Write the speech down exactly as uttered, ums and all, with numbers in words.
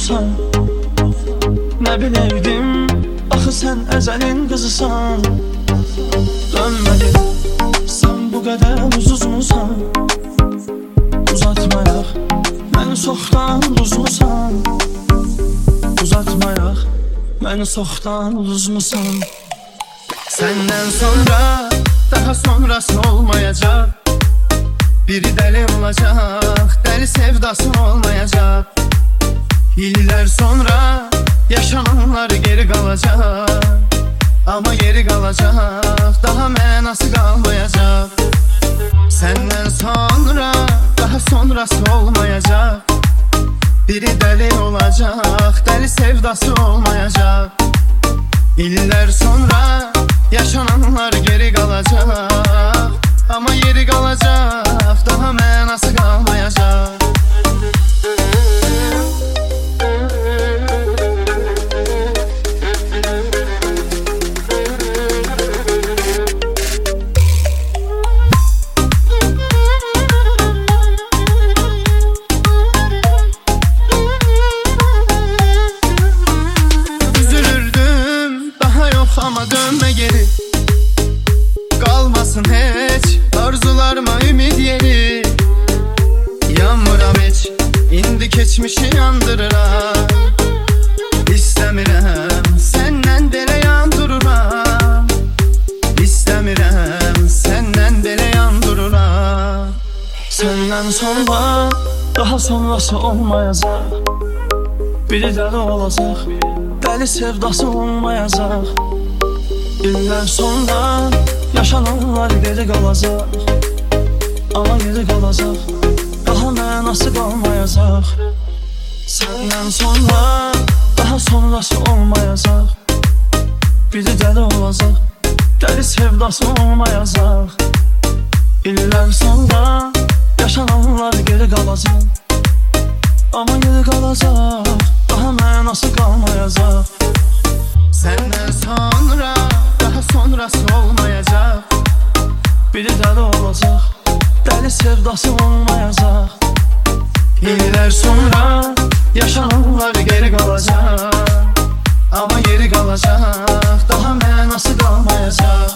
olsan. Ne bileydim, axı sən əzəlin qızısan. Dönmədi, sən bu qədər uzuzmusan. Uzatmayaq, məni soxdan uzmusan. Uzatmayaq, məni soxdan uzmusan. Senden sonra daha sonrası olmayacak. Biri deli olacak, deli sevdası olmayacak. İller sonra yaşananlar geri kalacak. Ama geri kalacak, daha mənası kalmayacak. Senden sonra daha sonrası olmayacak. Biri deli olacak, deli sevdası olmayacak. İller sonra yaşananlar geri kalacak. Ama yeri kalacak, daha mənası kalmayacak. Üzülürdüm, daha yok ama dönme geri. Kalmasın hiç arzularıma ümit yeri. Yanmıram hiç, indi keçmişi yandırıram. İstəmirəm, senden belə yandururam. İstəmirəm, senden belə yandururam. Senden sonra daha sonrası olmayacak. Biri dəli olacaq, dəli sevdası olmayacaq. İllər sonra yaşananlar geri kalacak. Ama geri kalacak, daha mənası kalmayacak. Senden sonra daha sonrası olmayacak. Biri dəli olacaq, dəli sevdası olmayacaq. İllər sonra yaşananlar geri kalacak. Ama geri kalacak, daha mənası kalmayacak. Senden sonra daha sonrası olmayacak. Biri dəli olacaq, dəli sevdası olmayacaq. İllər sonra yaşananlar geri kalacak. Ama yeri kalacak, Daha mənası qalmayacaq.